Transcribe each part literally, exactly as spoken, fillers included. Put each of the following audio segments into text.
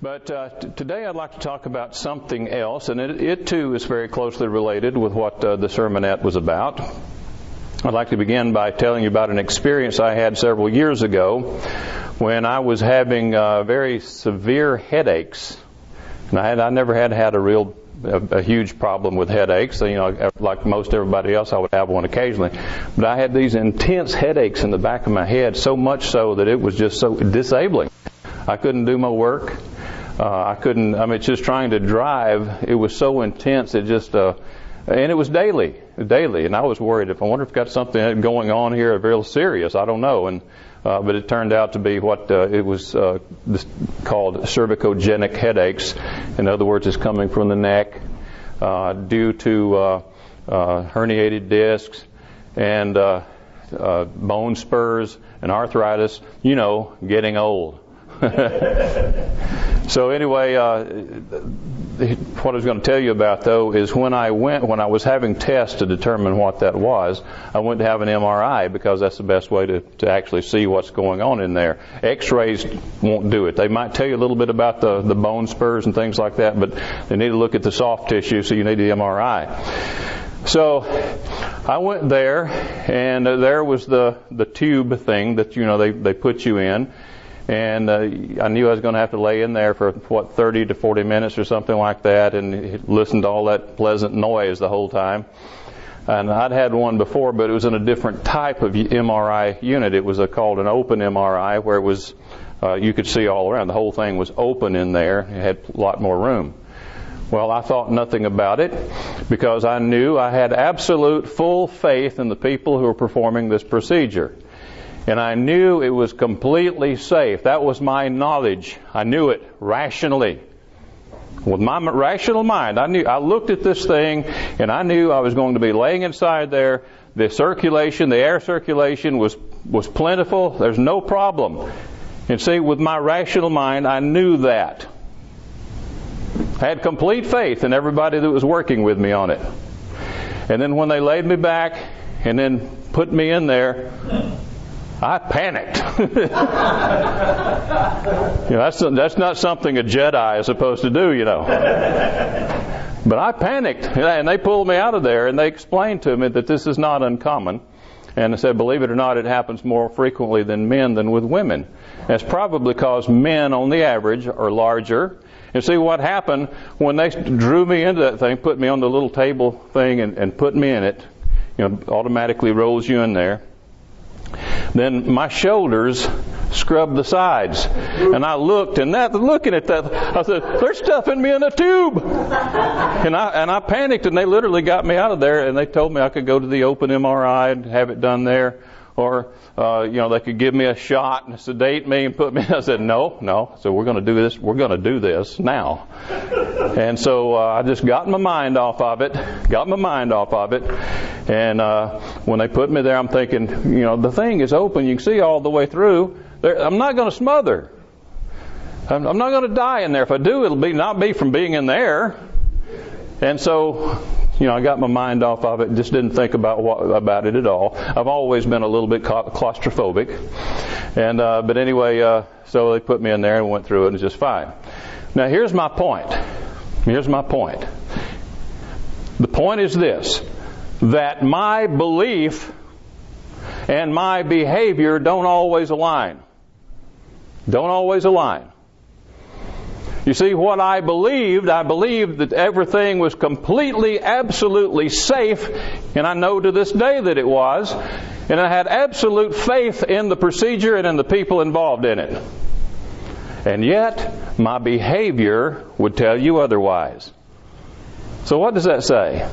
But uh, t- today I'd like to talk about something else, and it, it too is very closely related with what uh, the sermonette was about. I'd like to begin by telling you about an experience I had several years ago when I was having uh, very severe headaches. And I had I never had had a real a, a huge problem with headaches. You know, like most everybody else, I would have one occasionally. But I had these intense headaches in the back of my head, so much so that it was just so disabling. I couldn't do my work. Uh, I couldn't, I mean, just trying to drive, it was so intense, it just, uh, and it was daily, daily, and I was worried, if I wonder if I've got something going on here real serious, I don't know, and, uh, but it turned out to be what, uh, it was, uh, this, called cervicogenic headaches. In other words, it's coming from the neck, uh, due to, uh, uh, herniated discs and, uh, uh, bone spurs and arthritis, you know, getting old. So anyway, uh, what I was going to tell you about though is when I went, when I was having tests to determine what that was, I went to have an M R I because that's the best way to, to actually see what's going on in there. X-rays won't do it. They might tell you a little bit about the, the bone spurs and things like that, but they need to look at the soft tissue, so you need the M R I. So I went there, and uh, there was the, the tube thing that, you know, they, they put you in. And uh, I knew I was going to have to lay in there for, what, thirty to forty minutes or something like that, and listen to all that pleasant noise the whole time. And I'd had one before, but it was in a different type of M R I unit. It was a, called an open M R I, where it was uh, you could see all around. The whole thing was open in there. It had a lot more room. Well, I thought nothing about it because I knew I had absolute full faith in the people who were performing this procedure. And I knew it was completely safe. That was my knowledge. I knew it rationally. With my rational mind, I knew, I looked at this thing and I knew I was going to be laying inside there. The circulation, the air circulation was, was plentiful. There's no problem. And see, with my rational mind, I knew that. I had complete faith in everybody that was working with me on it. And then when they laid me back and then put me in there, I panicked. you know, that's that's not something a Jedi is supposed to do, you know. But I panicked, and they pulled me out of there, and they explained to me that this is not uncommon. And I said, believe it or not, it happens more frequently than men than with women. That's probably because men, on the average, are larger. And see what happened when they drew me into that thing, put me on the little table thing, and, and put me in it. You know, automatically rolls you in there. Then my shoulders scrubbed the sides. And I looked, and that, looking at that, I said, they're stuffing me in a tube. And I, and I panicked, and they literally got me out of there, and they told me I could go to the open M R I and have it done there. Or, uh, you know, they could give me a shot and sedate me and put me, I said, no, no. So we're going to do this, we're going to do this now. And so, uh, I just got my mind off of it, got my mind off of it. And, uh, when they put me there, I'm thinking, you know, the thing is open, you can see all the way through. There, I'm not going to smother. I'm, I'm not going to die in there. If I do, it'll be not be from being in there. And so, you know, I got my mind off of it and just didn't think about what, about it at all. I've always been a little bit claustrophobic. And, uh, but anyway, uh, so they put me in there and went through it and it was just fine. Now here's my point. Here's my point. The point is this, that my belief and my behavior don't always align. Don't always align. You see, what I believed, I believed that everything was completely, absolutely safe, and I know to this day that it was, and I had absolute faith in the procedure and in the people involved in it. And yet, my behavior would tell you otherwise. So what does that say?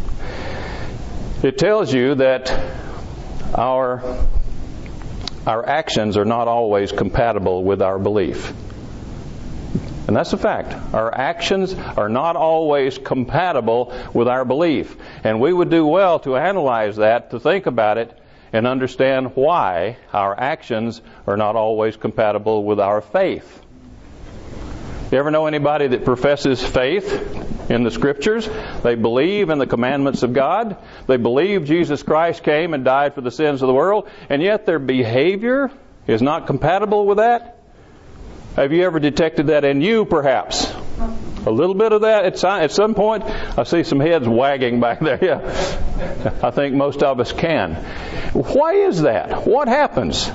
It tells you that our, our actions are not always compatible with our belief. And that's a fact. Our actions are not always compatible with our belief. And we would do well to analyze that, to think about it, and understand why our actions are not always compatible with our faith. You ever know anybody that professes faith in the Scriptures? They believe in the commandments of God. They believe Jesus Christ came and died for the sins of the world, and yet their behavior is not compatible with that? Have you ever detected that in you, perhaps? A little bit of that at at some point. I see some heads wagging back there. Yeah, I think most of us can. Why is that? What happens?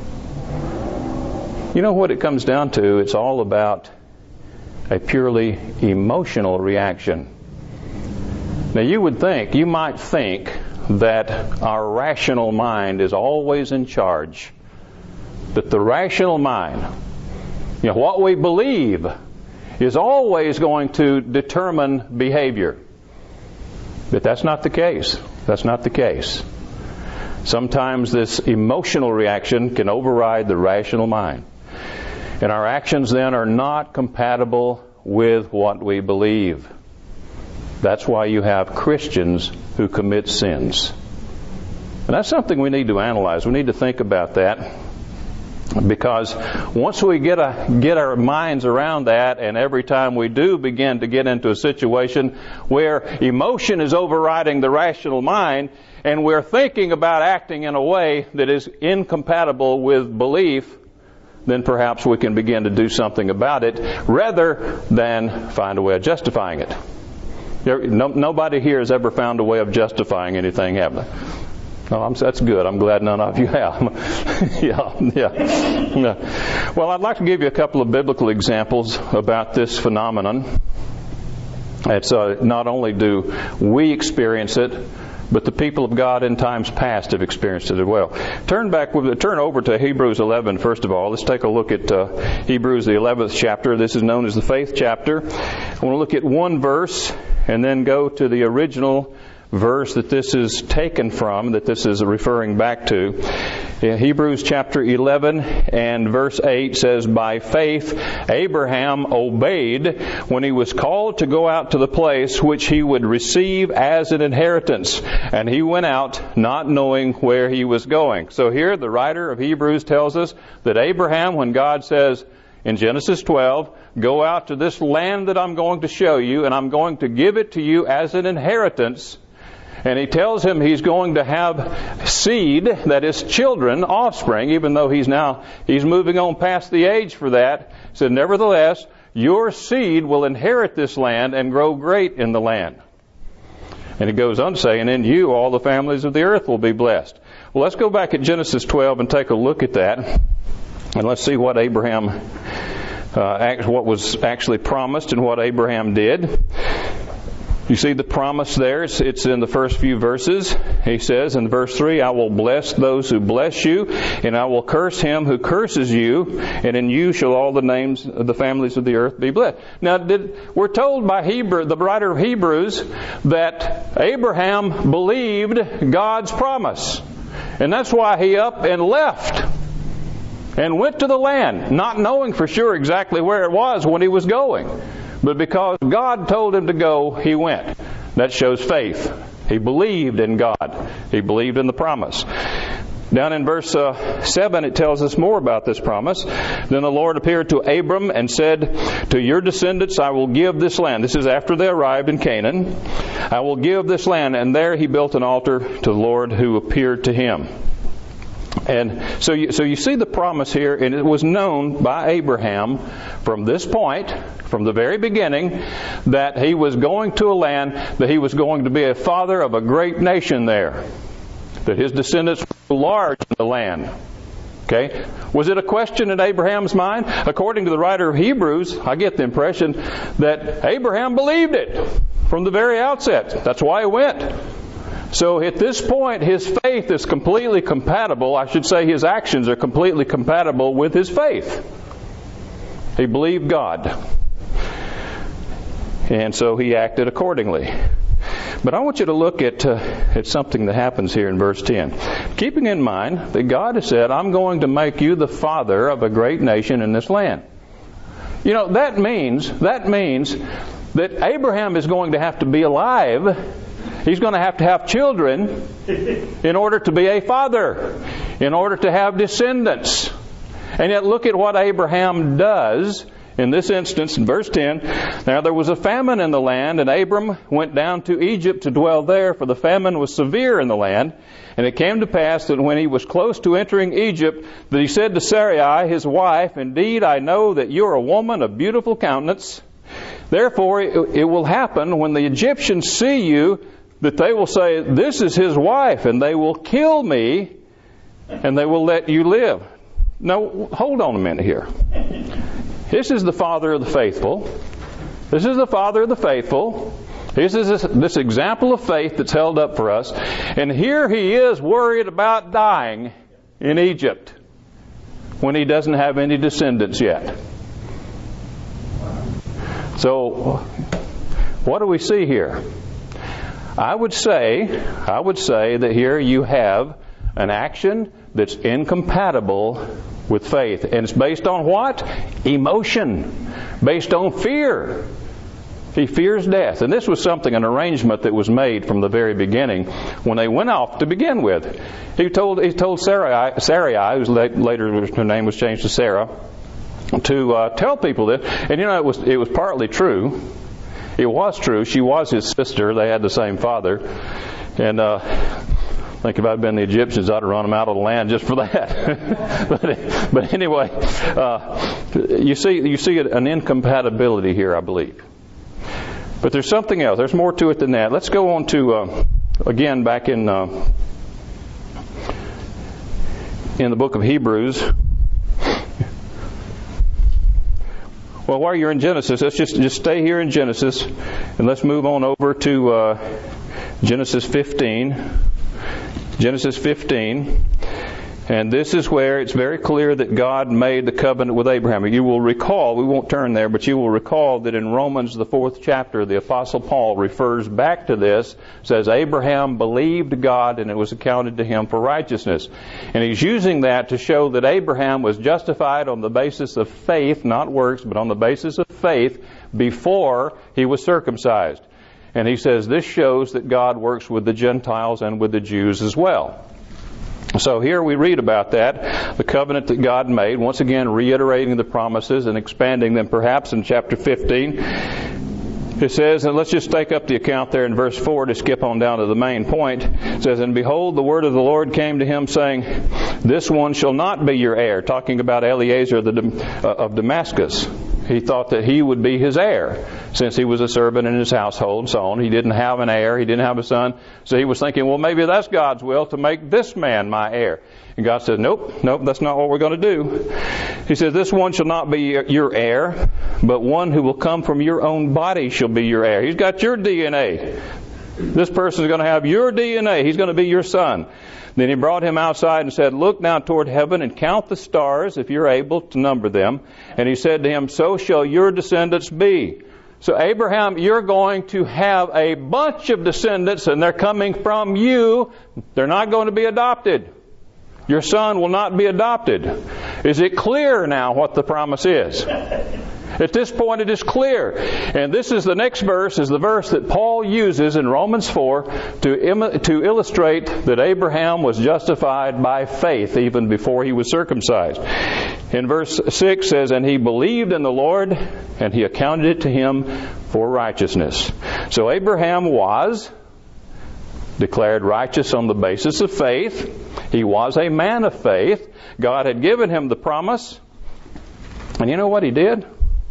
You know what it comes down to? It's all about a purely emotional reaction. Now you would think, you might think that our rational mind is always in charge. That the rational mind, you know, what we believe is always going to determine behavior. But that's not the case. That's not the case. Sometimes this emotional reaction can override the rational mind. And our actions then are not compatible with what we believe. That's why you have Christians who commit sins. And that's something we need to analyze. We need to think about that. Because once we get a, get our minds around that, and every time we do begin to get into a situation where emotion is overriding the rational mind, and we're thinking about acting in a way that is incompatible with belief, then perhaps we can begin to do something about it rather than find a way of justifying it. No, nobody here has ever found a way of justifying anything, have they? No, I'm, that's good. I'm glad none of you have. yeah, yeah, yeah. Well, I'd like to give you a couple of biblical examples about this phenomenon. It's uh, not only do we experience it, but the people of God in times past have experienced it as well. Turn back, turn over to Hebrews eleven first of all. Let's take a look at uh, Hebrews the eleventh chapter. This is known as the faith chapter. I want to look at one verse and then go to the original verse that this is taken from, that this is referring back to. In Hebrews chapter eleven and verse eight says, "By faith Abraham obeyed when he was called to go out to the place which he would receive as an inheritance. And he went out not knowing where he was going." So here the writer of Hebrews tells us that Abraham, when God says in Genesis twelve, "Go out to this land that I'm going to show you, and I'm going to give it to you as an inheritance," and he tells him he's going to have seed, that is children, offspring, even though he's now, he's moving on past the age for that. He said, "Nevertheless, your seed will inherit this land and grow great in the land." And he goes on saying, "In you all the families of the earth will be blessed." Well, let's go back at Genesis twelve and take a look at that. And let's see what Abraham, uh, what was actually promised and what Abraham did. You see the promise there. It's, it's in the first few verses. He says in verse three, "I will bless those who bless you, and I will curse him who curses you, and in you shall all the names of the families of the earth be blessed." Now, did, we're told by Hebrew, the writer of Hebrews, that Abraham believed God's promise. And that's why he up and left and went to the land, not knowing for sure exactly where it was when he was going. But because God told him to go, he went. That shows faith. He believed in God. He believed in the promise. Down in verse uh, seven, it tells us more about this promise. "Then the Lord appeared to Abram and said, 'To your descendants I will give this land.'" This is after they arrived in Canaan. "I will give this land." And there he built an altar to the Lord who appeared to him. And so you, so you see the promise here, and it was known by Abraham from this point, from the very beginning, that he was going to a land, that he was going to be a father of a great nation there, that his descendants were large in the land. Okay? Was it a question in Abraham's mind? According to the writer of Hebrews, I get the impression that Abraham believed it from the very outset. That's why he went. So at this point, his faith is completely compatible. I should say his actions are completely compatible with his faith. He believed God. And so he acted accordingly. But I want you to look at uh, at something that happens here in verse ten. Keeping in mind that God has said, "I'm going to make you the father of a great nation in this land." You know, that means, that means that Abraham is going to have to be alive. He's going to have to have children in order to be a father, in order to have descendants. And yet look at what Abraham does In this instance, in verse ten, now there was a famine in the land, and Abram went down to Egypt to dwell there, for the famine was severe in the land. And it came to pass that when he was close to entering Egypt, that he said to Sarai, his wife, indeed I know that you are a woman of beautiful countenance. Therefore it, it will happen when the Egyptians see you, that they will say, this is his wife, and they will kill me, and they will let you live. Now, hold on a minute here. This is the father of the faithful. This is the father of the faithful. This is this, this example of faith that's held up for us. And here he is worried about dying in Egypt when he doesn't have any descendants yet. So, what do we see here? I would say, I would say that here you have an action that's incompatible with faith. And it's based on what? Emotion. Based on fear. He fears death. And this was something, an arrangement that was made from the very beginning when they went off to begin with. He told he told Sarai, Sarai who later her name was changed to Sarah, to uh, tell people this. And you know, it was it was partly true. It was true. She was his sister. They had the same father. And uh, I think if I'd been the Egyptians, I'd have run them out of the land just for that. but, but anyway, uh, you see, you see an incompatibility here, I believe. But there's something else. There's more to it than that. Let's go on to uh, again back in uh, in the book of Hebrews. Well, while you're in Genesis, let's just just stay here in Genesis, and let's move on over to uh, Genesis fifteen. Genesis fifteen. And this is where it's very clear that God made the covenant with Abraham. You will recall, we won't turn there, but you will recall that in Romans, the fourth chapter, the Apostle Paul refers back to this, says Abraham believed God and it was accounted to him for righteousness. And he's using that to show that Abraham was justified on the basis of faith, not works, but on the basis of faith before he was circumcised. And he says this shows that God works with the Gentiles and with the Jews as well. So here we read about that, the covenant that God made, once again reiterating the promises and expanding them perhaps in chapter fifteen. It says, and let's just take up the account there in verse four to skip on down to the main point. It says, and behold, the word of the Lord came to him, saying, this one shall not be your heir, talking about Eliezer of Damascus. He thought that he would be his heir, since he was a servant in his household and so on. He didn't have an heir. He didn't have a son. So he was thinking, well, maybe that's God's will to make this man my heir. And God said, nope, nope, that's not what we're going to do. He said, this one shall not be your heir, but one who will come from your own body shall be your heir. He's got your D N A. This person is going to have your D N A. He's going to be your son. Then he brought him outside and said, look now toward heaven and count the stars if you're able to number them. And he said to him, so shall your descendants be. So Abraham, you're going to have a bunch of descendants and they're coming from you. They're not going to be adopted. Your son will not be adopted. Is it clear now what the promise is? At this point it is clear. And this is the next verse, is the verse that Paul uses in Romans four to, Im- to illustrate that Abraham was justified by faith even before he was circumcised. In verse six says, and he believed in the Lord, and he accounted it to him for righteousness. So Abraham was declared righteous on the basis of faith. He was a man of faith. God had given him the promise. And you know what he did?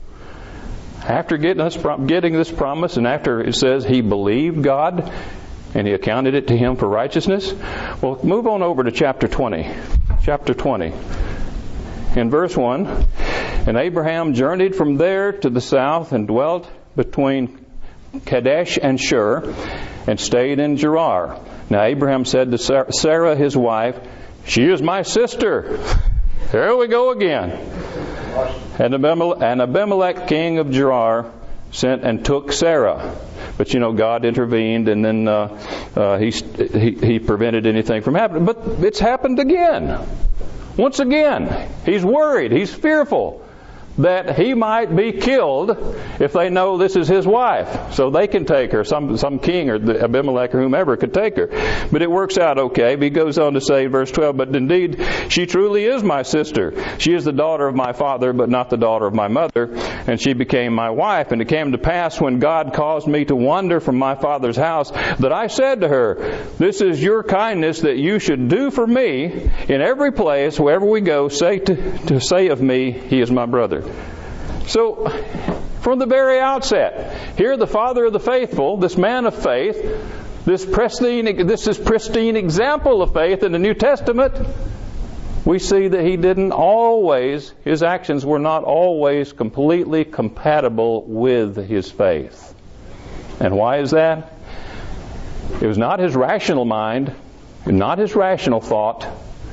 After getting this, getting this promise, and after it says he believed God and he accounted it to him for righteousness. Well, move on over to chapter twenty. Chapter twenty. In verse one, and Abraham journeyed from there to the south and dwelt between Kadesh and Shur and stayed in Gerar. Now Abraham said to Sarah his wife, she is my sister. Here we go again. And Abimelech, king of Gerar, sent and took Sarah. But you know, God intervened, and then uh, uh, he, he he prevented anything from happening. But it's happened again. Once again, he's worried. He's fearful. that he might be killed if they know this is his wife. So they can take her. Some some king or the Abimelech or whomever could take her. But it works out okay. But he goes on to say, verse twelve, but indeed she truly is my sister. She is the daughter of my father, but not the daughter of my mother. And she became my wife. And it came to pass when God caused me to wander from my father's house that I said to her, this is your kindness that you should do for me in every place, wherever we go, say to, to say of me, he is my brother. So, from the very outset, here the father of the faithful, this man of faith, this pristine, this is pristine example of faith in the New Testament, we see that he didn't always, his actions were not always completely compatible with his faith. And why is that? It was not his rational mind, not his rational thought,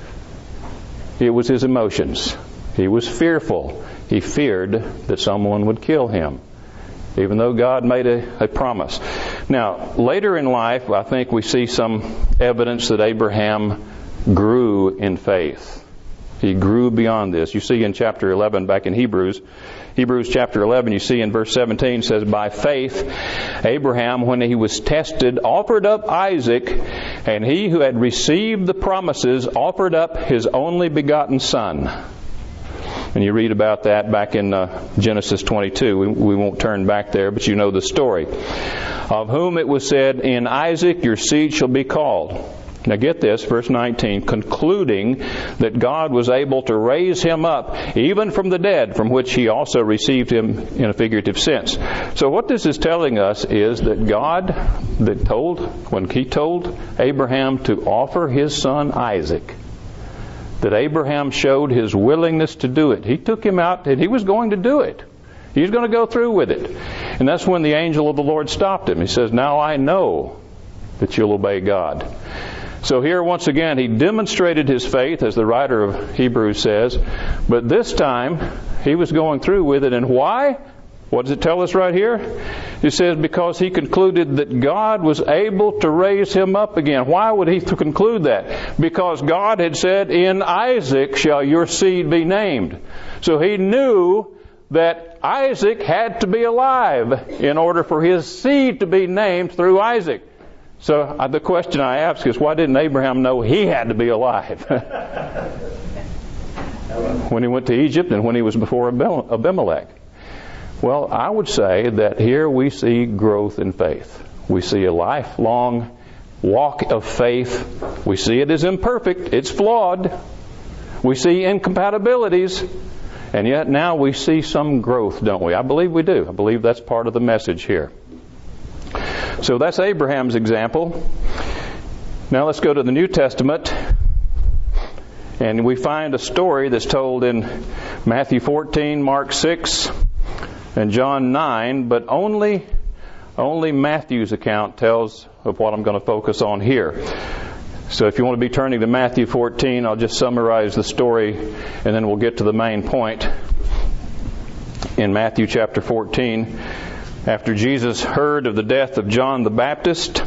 it was his emotions. He was fearful. He feared that someone would kill him, even though God made a, a promise. Now, later in life, I think we see some evidence that Abraham grew in faith. He grew beyond this. You see in chapter eleven, back in Hebrews, Hebrews chapter eleven, you see in verse seventeen, says, by faith, Abraham, when he was tested, offered up Isaac, and he who had received the promises offered up his only begotten son. And you read about that back in uh, Genesis twenty-two. We, we won't turn back there, but you know the story. Of whom it was said, in Isaac your seed shall be called. Now get this, verse nineteen, concluding that God was able to raise him up even from the dead, from which he also received him in a figurative sense. So what this is telling us is that God, that told, when he told Abraham to offer his son Isaac, that Abraham showed his willingness to do it. He took him out and he was going to do it. He was going to go through with it. And that's when the angel of the Lord stopped him. He says, now I know that you'll obey God. So here once again he demonstrated his faith, as the writer of Hebrews says, but this time he was going through with it. And why? What does it tell us right here? It says because he concluded that God was able to raise him up again. Why would he conclude that? Because God had said, in Isaac shall your seed be named. So he knew that Isaac had to be alive in order for his seed to be named through Isaac. So uh, the question I ask is, why didn't Abraham know he had to be alive when he went to Egypt and when he was before Abimelech? Well, I would say that here we see growth in faith. We see a lifelong walk of faith. We see it as imperfect. It's flawed. We see incompatibilities. And yet now we see some growth, don't we? I believe we do. I believe that's part of the message here. So that's Abraham's example. Now let's go to the New Testament. And we find a story that's told in Matthew fourteen, Mark six, and John nine, but only only Matthew's account tells of what I'm going to focus on here. So if you want to be turning to Matthew fourteen, I'll just summarize the story and then we'll get to the main point. In Matthew chapter fourteen, after Jesus heard of the death of John the Baptist,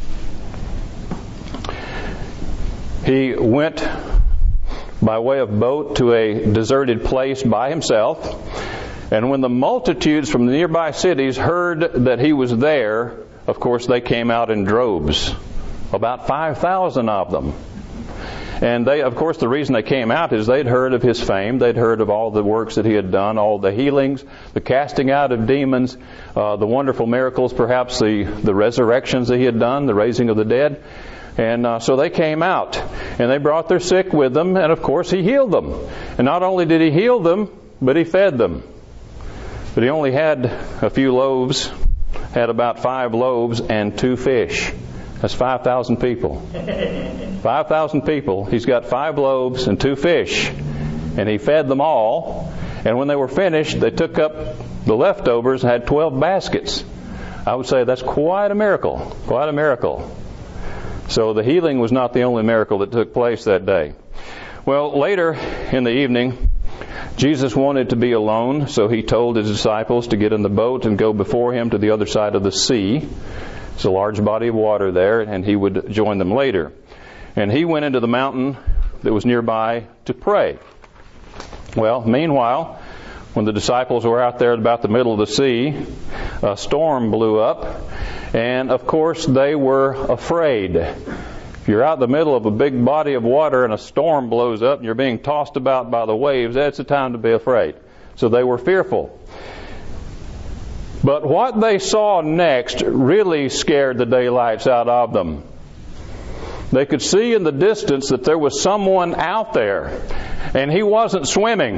he went by way of boat to a deserted place by himself. And when the multitudes from the nearby cities heard that he was there, of course they came out in droves, about five thousand of them. And they, of course, the reason they came out is they'd heard of his fame. They'd heard of all the works that he had done, all the healings, the casting out of demons, uh, the wonderful miracles, perhaps the, the resurrections that he had done, the raising of the dead. And uh, so they came out, and they brought their sick with them, and of course he healed them. And not only did he heal them, but he fed them. But he only had a few loaves, had about five loaves and two fish. That's five thousand people. five thousand people. He's got five loaves and two fish. And he fed them all. And when they were finished, they took up the leftovers and had twelve baskets. I would say that's quite a miracle. Quite a miracle. So the healing was not the only miracle that took place that day. Well, later in the evening, Jesus wanted to be alone, so he told his disciples to get in the boat and go before him to the other side of the sea. It's a large body of water there, and he would join them later. And he went into the mountain that was nearby to pray. Well, meanwhile, when the disciples were out there about the middle of the sea, a storm blew up, and of course they were afraid. If you're out in the middle of a big body of water and a storm blows up and you're being tossed about by the waves, that's the time to be afraid. So they were fearful. But what they saw next really scared the daylights out of them. They could see in the distance that there was someone out there, and he wasn't swimming.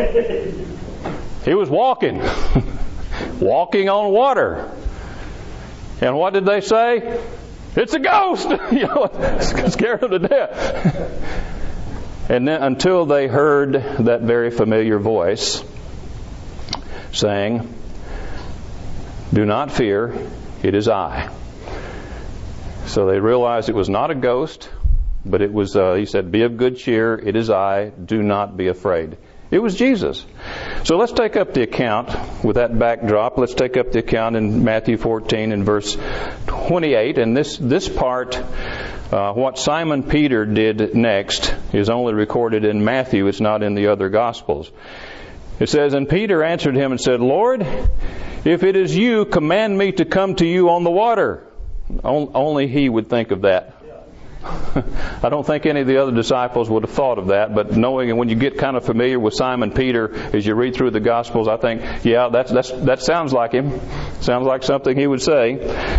He was walking. Walking on water. And what did they say? It's a ghost! You know, scared them to death. And then until they heard that very familiar voice saying, "Do not fear, it is I." So they realized it was not a ghost, but it was, uh, he said, "Be of good cheer, it is I, do not be afraid." It was Jesus. So let's take up the account with that backdrop. Let's take up the account in Matthew fourteen and verse twenty-eight. And this, this part, uh, what Simon Peter did next, is only recorded in Matthew. It's not in the other Gospels. It says, "And Peter answered him and said, Lord, if it is you, command me to come to you on the water." Only he would think of that. I don't think any of the other disciples would have thought of that, but knowing, and when you get kind of familiar with Simon Peter as you read through the Gospels, I think, yeah, that's, that's, that sounds like him. Sounds like something he would say.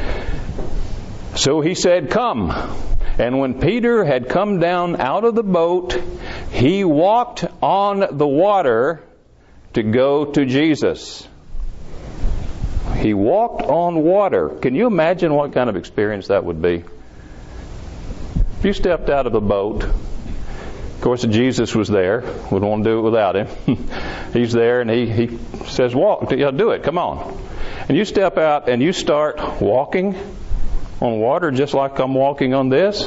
So he said, "Come." And when Peter had come down out of the boat, he walked on the water to go to Jesus. He walked on water. Can you imagine what kind of experience that would be? If you stepped out of a boat, of course Jesus was there. Wouldn't want to do it without him. He's there and he, he says, "Walk, do it, come on." And you step out and you start walking on water just like I'm walking on this.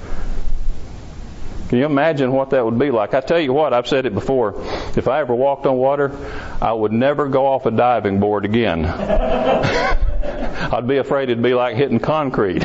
Can you imagine what that would be like? I tell you what, I've said it before. If I ever walked on water, I would never go off a diving board again. I'd be afraid it'd be like hitting concrete.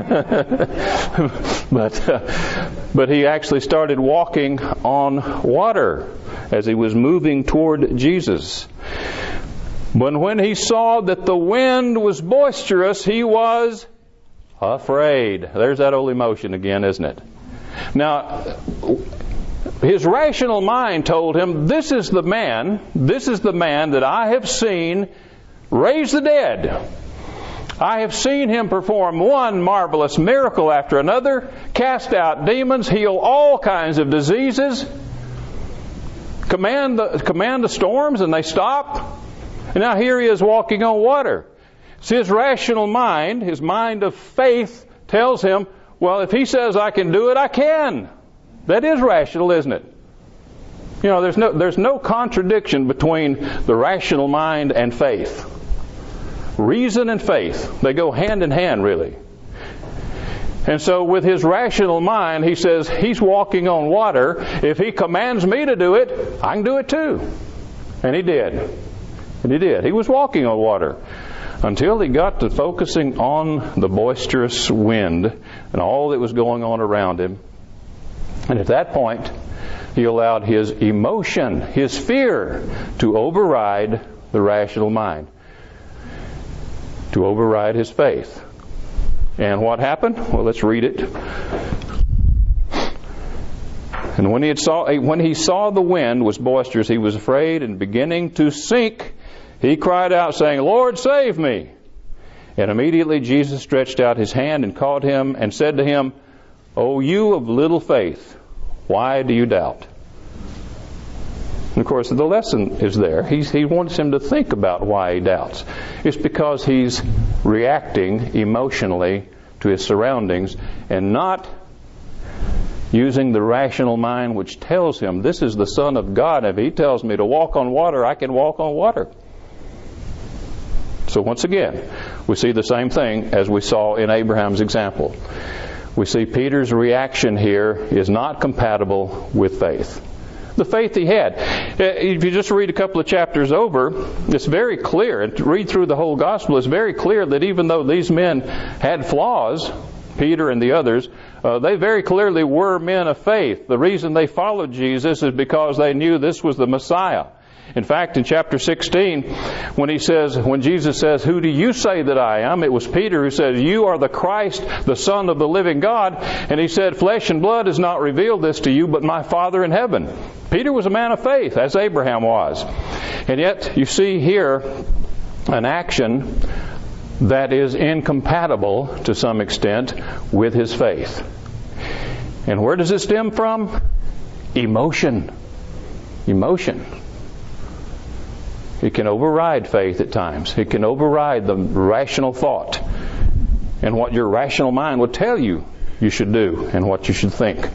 but uh, but he actually started walking on water as he was moving toward Jesus. But when he saw that the wind was boisterous, he was afraid. There's that old emotion again, isn't it? Now, his rational mind told him, this is the man, this is the man that I have seen raise the dead. I have seen him perform one marvelous miracle after another, cast out demons, heal all kinds of diseases, command the, command the storms and they stop. And now here he is walking on water. So his rational mind, his mind of faith, tells him, well, if he says I can do it, I can. That is rational, isn't it? You know, there's no, there's no contradiction between the rational mind and faith. Reason and faith, they go hand in hand, really. And so with his rational mind, he says, he's walking on water. If he commands me to do it, I can do it too. And he did. And he did. He was walking on water until he got to focusing on the boisterous wind and all that was going on around him. And at that point, he allowed his emotion, his fear, to override the rational mind, to override his faith. And what happened? Well, let's read it. And when he had saw when he saw the wind was boisterous, he was afraid, and beginning to sink, he cried out, saying, Lord, save me. And immediately Jesus stretched out his hand and caught him and said to him, O you of little faith, why do you doubt? And of course, the lesson is there. He's, he wants him to think about why he doubts. It's because he's reacting emotionally to his surroundings and not using the rational mind which tells him this is the Son of God. If he tells me to walk on water, I can walk on water. So once again, we see the same thing as we saw in Abraham's example. We see Peter's reaction here is not compatible with faith. The faith he had. If you just read a couple of chapters over, it's very clear, and read through the whole gospel, it's very clear that even though these men had flaws, Peter and the others, uh, they very clearly were men of faith. The reason they followed Jesus is because they knew this was the Messiah. In fact, in chapter sixteen, when he says, when Jesus says, "Who do you say that I am?" It was Peter who said, "You are the Christ, the Son of the living God." And he said, "Flesh and blood has not revealed this to you, but my Father in heaven." Peter was a man of faith, as Abraham was. And yet, you see here an action that is incompatible, to some extent, with his faith. And where does it stem from? Emotion. Emotion. It can override faith at times. It can override the rational thought and what your rational mind will tell you you should do and what you should think.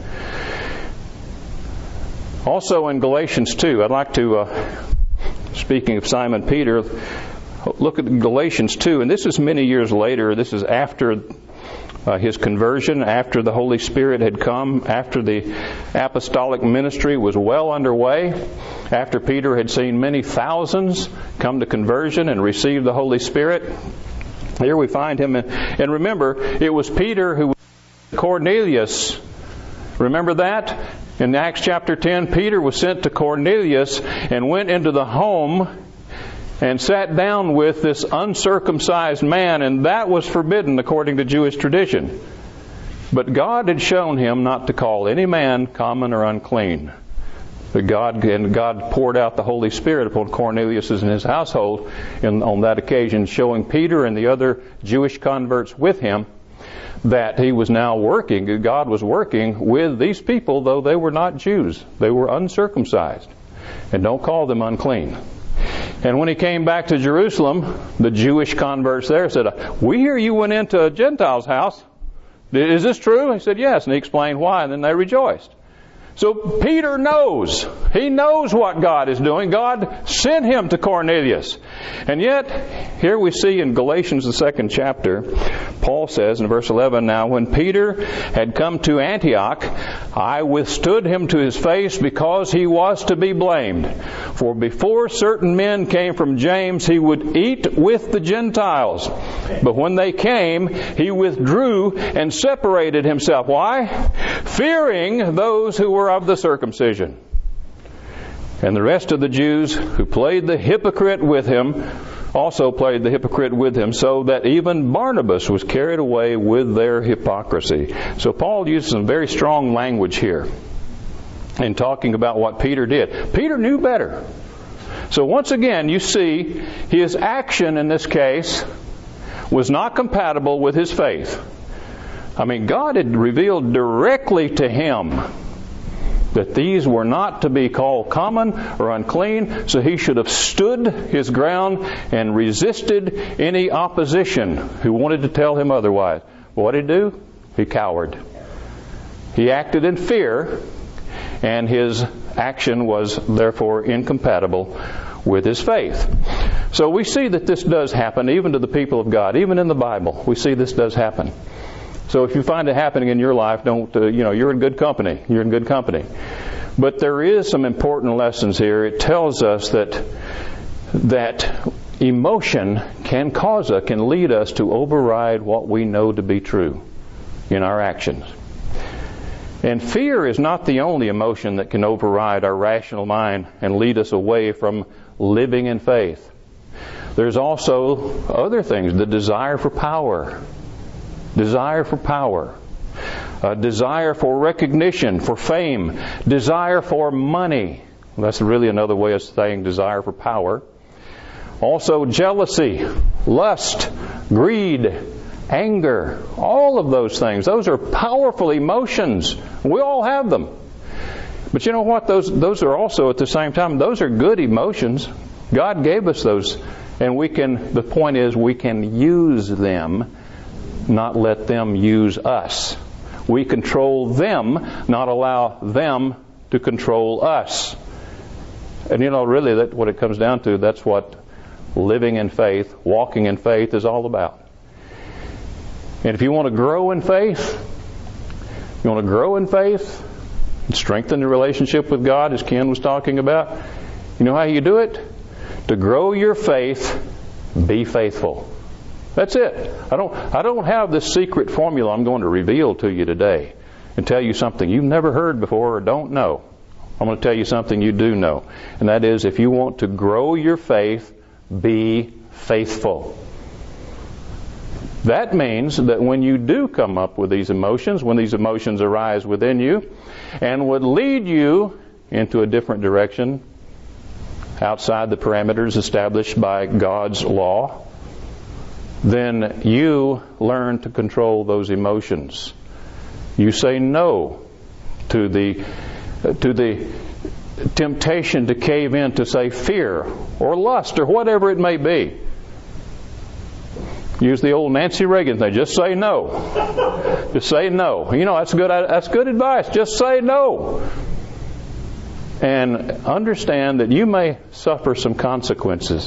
Also in Galatians two, I'd like to, uh, speaking of Simon Peter, look at Galatians two, and this is many years later. This is after uh, his conversion, after the Holy Spirit had come, after the apostolic ministry was well underway, after Peter had seen many thousands come to conversion and receive the Holy Spirit. Here we find him, in, and remember, it was Peter who was Cornelius. Remember that? In Acts chapter ten, Peter was sent to Cornelius and went into the home and sat down with this uncircumcised man, and that was forbidden according to Jewish tradition. But God had shown him not to call any man common or unclean. But God and God poured out the Holy Spirit upon Cornelius and his household and on that occasion, showing Peter and the other Jewish converts with him that he was now working, God was working with these people, though they were not Jews. They were uncircumcised. And don't call them unclean. And when he came back to Jerusalem, the Jewish converts there said, "We hear you went into a Gentile's house. Is this true?" He said, "Yes." And he explained why, and then they rejoiced. So Peter knows. He knows what God is doing. God sent him to Cornelius. And yet, here we see in Galatians, the second chapter, Paul says in verse eleven, "Now when Peter had come to Antioch, I withstood him to his face because he was to be blamed. For before certain men came from James, he would eat with the Gentiles. But when they came, he withdrew and separated himself." Why? "Fearing those who were of the circumcision." And the rest of the Jews who played the hypocrite with him also played the hypocrite with him, so that even Barnabas was carried away with their hypocrisy. So Paul uses some very strong language here in talking about what Peter did. Peter knew better. So once again, you see his action in this case was not compatible with his faith. I mean, God had revealed directly to him that these were not to be called common or unclean, so he should have stood his ground and resisted any opposition who wanted to tell him otherwise. What did he do? He cowered. He acted in fear, and his action was therefore incompatible with his faith. So we see that this does happen even to the people of God. Even in the Bible, we see this does happen. So if you find it happening in your life, don't, uh, you know, you're in good company. You're in good company. But there is some important lessons here. It tells us that that emotion can cause us, can lead us to override what we know to be true in our actions. And fear is not the only emotion that can override our rational mind and lead us away from living in faith. There's also other things, the desire for power. Desire for power, a desire for recognition, for fame, desire for money. Well, that's really another way of saying desire for power. Also jealousy, lust, greed, anger, all of those things. Those are powerful emotions. We all have them. But you know what? Those, those are also at the same time, those are good emotions. God gave us those. And we can, the point is we can use them, not let them use us. We control them, not allow them to control us. And you know, really, that what it comes down to, that's what living in faith, walking in faith is all about. And if you want to grow in faith, you want to grow in faith, and strengthen the relationship with God, as Ken was talking about, you know how you do it? To grow your faith, be faithful. That's it. I don't I don't have this secret formula I'm going to reveal to you today and tell you something you've never heard before or don't know. I'm going to tell you something you do know. And that is, if you want to grow your faith, be faithful. That means that when you do come up with these emotions, when these emotions arise within you and would lead you into a different direction outside the parameters established by God's law, then you learn to control those emotions. You say no to the to the temptation to cave in to, say, fear or lust or whatever it may be. Use the old Nancy Reagan thing. Just say no. Just say no. You know, that's good. That's good advice. Just say no. And understand that you may suffer some consequences.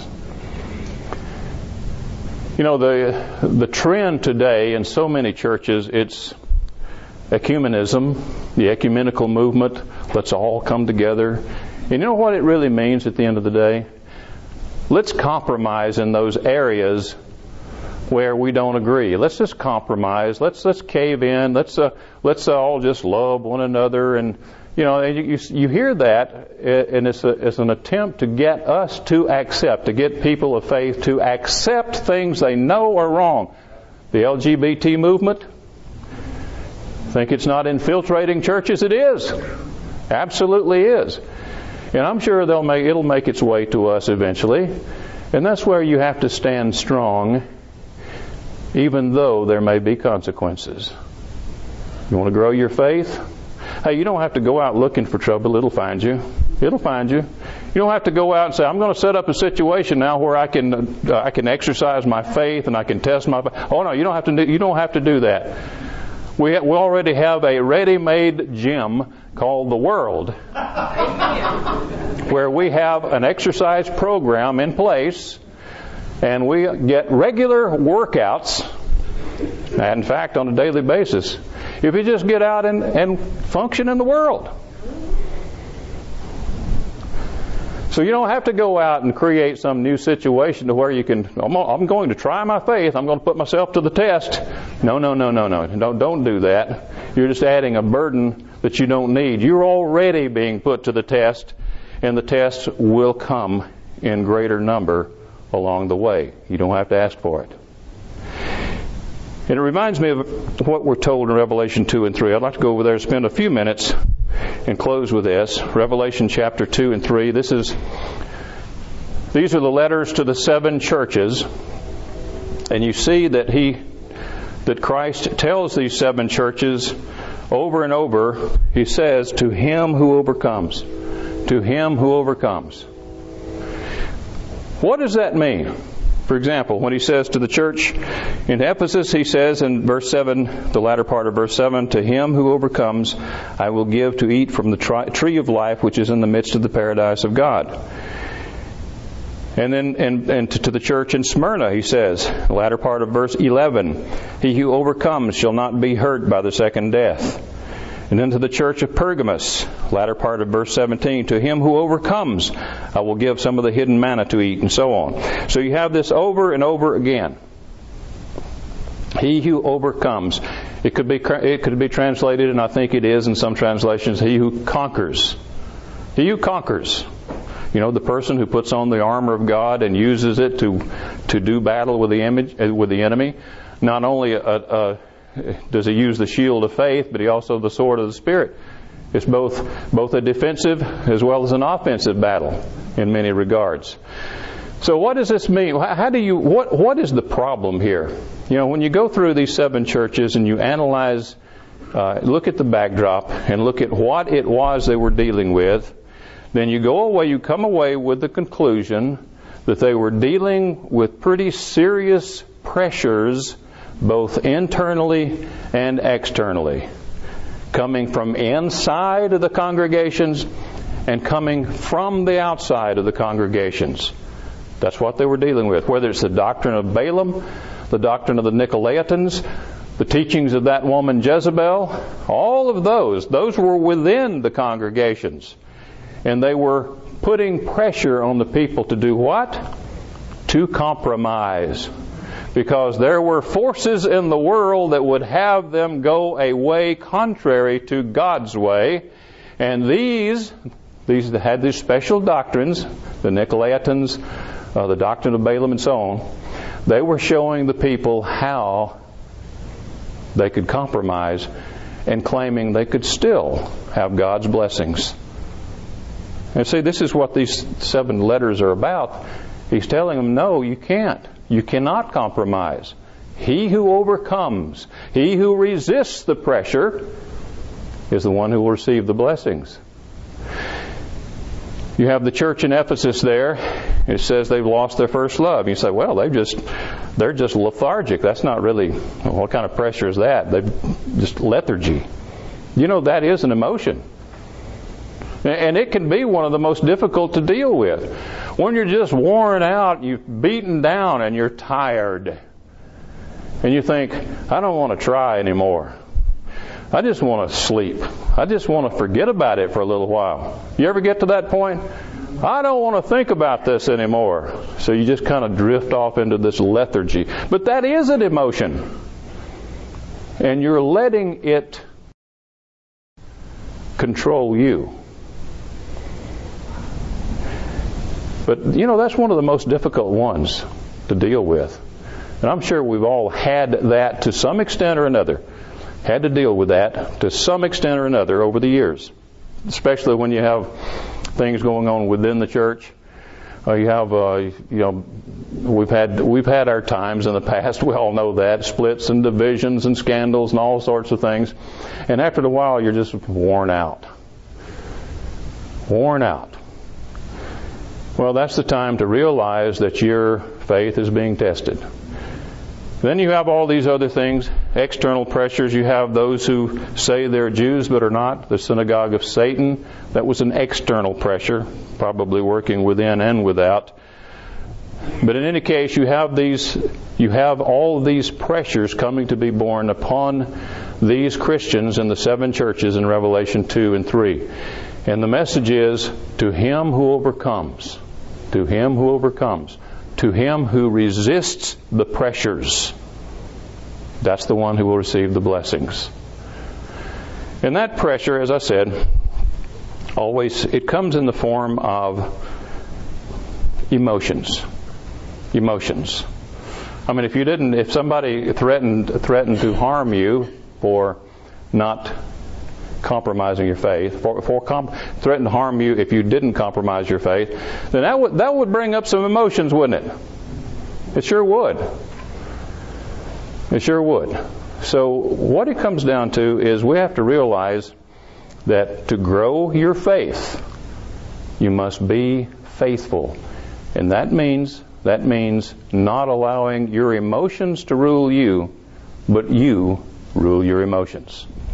You know, the the trend today in so many churches, it's ecumenism, the ecumenical movement. Let's all come together. And you know what it really means at the end of the day? Let's compromise in those areas where we don't agree. Let's just compromise. Let's let's cave in. Let's uh, let's uh, all just love one another. And you know, you you, you hear that, and it's a, it's an attempt to get us to accept, to get people of faith to accept things they know are wrong. The L G B T movement. Think it's not infiltrating churches? It is. Absolutely is. And I'm sure they'll make it'll make its way to us eventually. And that's where you have to stand strong, even though there may be consequences. You want to grow your faith? Hey, you don't have to go out looking for trouble. It'll find you. It'll find you. You don't have to go out and say, I'm going to set up a situation now where I can uh, I can exercise my faith and I can test my faith. Oh no, you don't have to do, you don't have to do that. We we already have a ready-made gym called the world, where we have an exercise program in place, and we get regular workouts, and in fact, on a daily basis. If you just get out and, and function in the world. So you don't have to go out and create some new situation to where you can, I'm, I'm going to try my faith, I'm going to put myself to the test. No, no, no, no, no. Don't, don't do that. You're just adding a burden that you don't need. You're already being put to the test, and the test will come in greater number along the way. You don't have to ask for it. And it reminds me of what we're told in Revelation two and three. I'd like to go over there and spend a few minutes and close with this. Revelation chapter two and three. This is, these are the letters to the seven churches. And you see that he, that Christ tells these seven churches over and over, he says, to him who overcomes. To him who overcomes. What does that mean? For example, when he says to the church in Ephesus, he says in verse seven, the latter part of verse seven, to him who overcomes, I will give to eat from the tri- tree of life which is in the midst of the paradise of God. And then and, and to, to the church in Smyrna, he says, the latter part of verse eleven, he who overcomes shall not be hurt by the second death. And then to the church of Pergamos, latter part of verse seventeen, to him who overcomes, I will give some of the hidden manna to eat, and so on. So you have this over and over again. He who overcomes. It could be it could be translated, and I think it is in some translations, he who conquers. He who conquers. You know, the person who puts on the armor of God and uses it to to do battle with the image with the enemy. Not only a, a does he use the shield of faith, but he also the sword of the Spirit. It's both both a defensive as well as an offensive battle in many regards. So what does this mean? How do you what what is the problem here? You know, when you go through these seven churches and you analyze, uh, look at the backdrop and look at what it was they were dealing with, then you go away, you come away with the conclusion that they were dealing with pretty serious pressures, both internally and externally, coming from inside of the congregations and coming from the outside of the congregations. That's what they were dealing with. Whether it's the doctrine of Balaam, the doctrine of the Nicolaitans, the teachings of that woman Jezebel, all of those, those were within the congregations. And they were putting pressure on the people to do what? To compromise. Because there were forces in the world that would have them go a way contrary to God's way. And these, these had these special doctrines, the Nicolaitans, uh, the doctrine of Balaam, and so on. They were showing the people how they could compromise and claiming they could still have God's blessings. And see, this is what these seven letters are about. He's telling them, no, you can't. You cannot compromise. He who overcomes, he who resists the pressure, is the one who will receive the blessings. You have the church in Ephesus there. It says they've lost their first love. You say, well, they've just, they're just lethargic. That's not really, what kind of pressure is that? They've just lethargy. You know, that is an emotion. And it can be one of the most difficult to deal with. When you're just worn out, you've beaten down, and you're tired. And you think, I don't want to try anymore. I just want to sleep. I just want to forget about it for a little while. You ever get to that point? I don't want to think about this anymore. So you just kind of drift off into this lethargy. But that is an emotion. And you're letting it control you. But, you know, that's one of the most difficult ones to deal with. And I'm sure we've all had that to some extent or another. Had to deal with that to some extent or another over the years. Especially when you have things going on within the church. Uh, you have, uh, you know, we've had we've had our times in the past. We all know that. Splits and divisions and scandals and all sorts of things. And after a while, you're just worn out. Worn out. Well, that's the time to realize that your faith is being tested. Then you have all these other things, external pressures. You have those who say they're Jews but are not, the synagogue of Satan. That was an external pressure, probably working within and without. But in any case, you have these, you have all of these pressures coming to be borne upon these Christians in the seven churches in Revelation two and three. And the message is, to him who overcomes, to him who overcomes, to him who resists the pressures, that's the one who will receive the blessings. And that pressure, as I said, always, it comes in the form of emotions. Emotions. I mean, if you didn't, if somebody threatened threatened to harm you for not compromising your faith, for, for comp- threatened to harm you if you didn't compromise your faith, then that would that would bring up some emotions, wouldn't it? It sure would. It sure would. So what it comes down to is we have to realize that to grow your faith, you must be faithful, and that means that means not allowing your emotions to rule you, but you rule your emotions.